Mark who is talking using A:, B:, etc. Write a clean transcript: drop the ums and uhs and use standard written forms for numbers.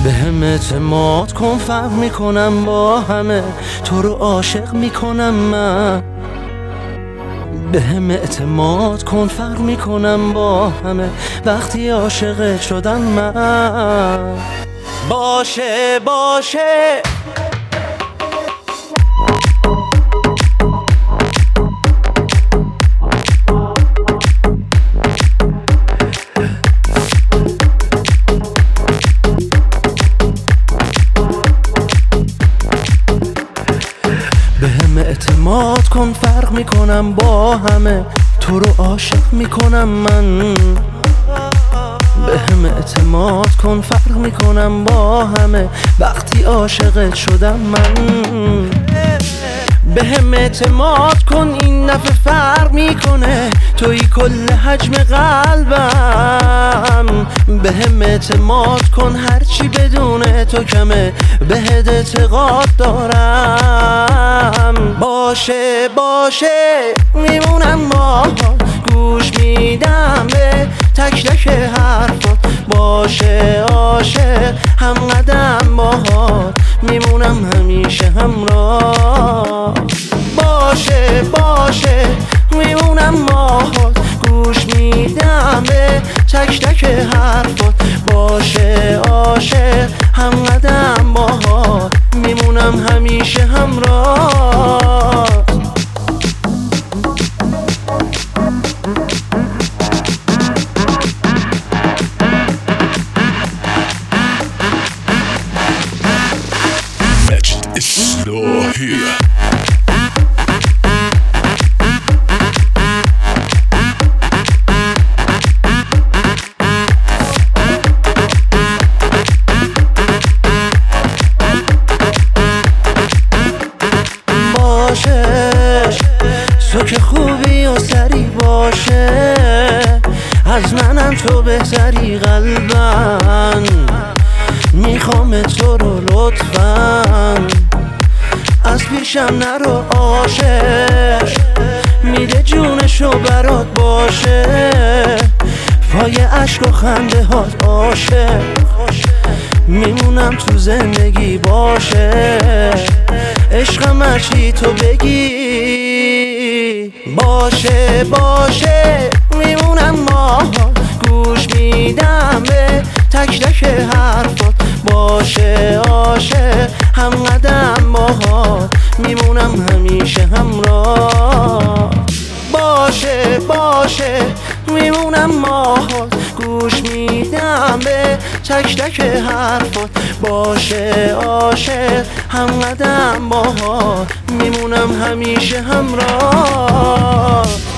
A: بهم اعتماد کن، فرق میکنم با همه، تو رو عاشق میکنم من. بهم اعتماد کن، فرق میکنم با همه، وقتی عاشقت شدم من. باشه باشه بهم اعتماد کن، فرق میکنم با همه، تو رو عاشق میکنم من. بهم اعتماد کن، فرق میکنم با همه، وقتی عاشقت شدم من. بهم اعتماد کن، این دفعه فرق میکنه، توی کل حجم قلبم. بهم اعتماد کن، هرچی بدون تو کمه، بهت اعتقاد دارم. باشه باشه میمونم باهات، گوش میدم به تک تک حرفات. باشه عاشق هم قدم باهات، میمونم همیشه همراه. باشه باشه میمونم باهات، گوش میدم به تک تک حرفات. باشه عاشق هم قدم باهات، میمونم همیشه همراه. تو که خوبی و سری باشه، از منم تو بهتری قلبن. میخوام تو رو لطفاً، از پیشم نرو عاشق، میده جونشو برات باشه، پای عشق و خنده هات عاشق، میمونم تو زندگی باشه، عشقم هرچی تو بگی. باشه باشه میمونم باهات، گوش میدم به تک تک حرفات. باشه عاشق هم قدم باهات، میمونم همیشه همراه. باشه باشه میمونم باهات، گوش میدم به تک تک حرفات. باشه عاشق هم قدم باهات، میمونم همیشه همراه.